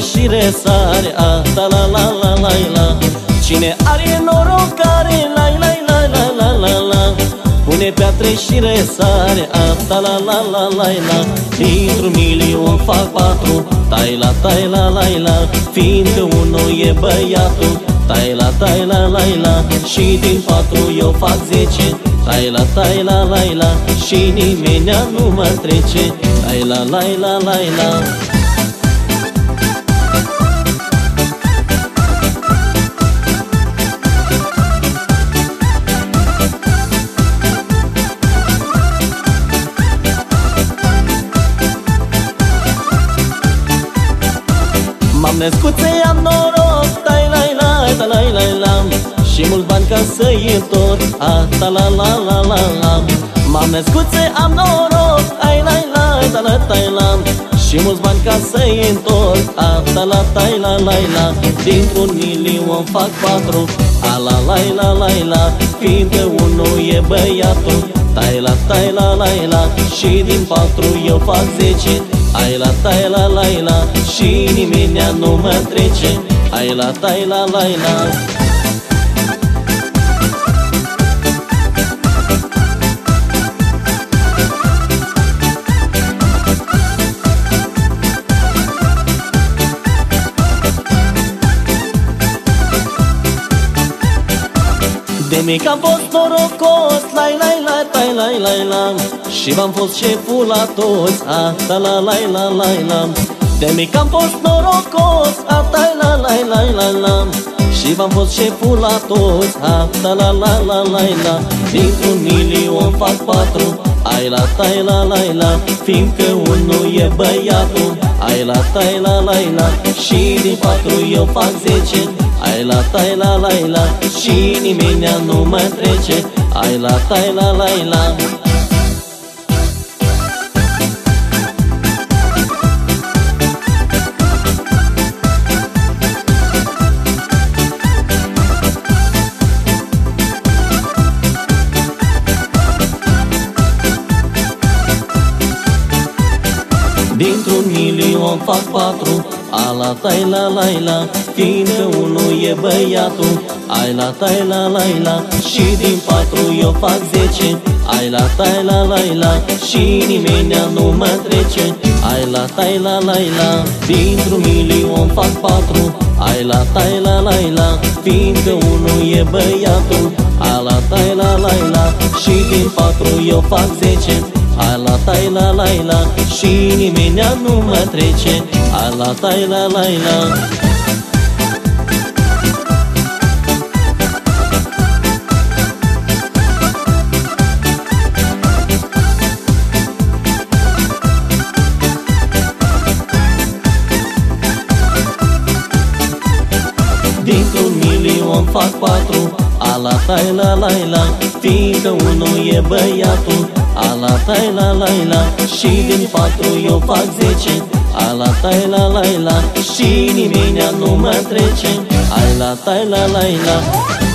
și răsare, ta la la la la la. Cine are norocare, la la la la la la la. Pune piatră și răsare, ta la la la la la. Dintr-un milion fac patru, tai la la la. Fiindcă unul e băiatul, tai la la. Și din patru eu fac 10, tai la la. Și nimenea nu mă trece, tai la la. M-am născut să-i am noroc, tai la. Și mulți bani ca să-i întorc, ta la la. M-am născut să-i am noroc, ai la. Și mulți bani ca să-i întorc, ta la. Dintr-un milion fac patru, la. Fiindcă unul e băiatul, tai la. Și din patru eu fac 10, ai la la. Și nimenea nu mă trece, ai la la. De mic am fost norocos, la. Și v-am fost șeful la toți, ta la. De mic am fost norocos, la. Și v-am fost șeful la toți, ta la. Dintr-un milion fac patru, ai la. Fiindcă unul e băiatul, ai la. Și din patru eu fac 10, ai la la. Și nimenea nu mă trece, ai la la. Dintr-un milion fac patru, la. Fiindcă unul e băiatul, ai la. Și din patru eu fac 10, ai la. Și nimenea nu mă trece, ai la la. Dintr-un milion fac patru, ai la. Fiindcă unul e băiatul, ai la. Și din patru eu fac 10, ai la. Și nimenea nu mă trece, ai la. Dintr-un milion fac patru, la. Fiindcă unul e băiatul, la. Și din patru eu fac 10, ai la. Și nimenea nu mă trece, ai la.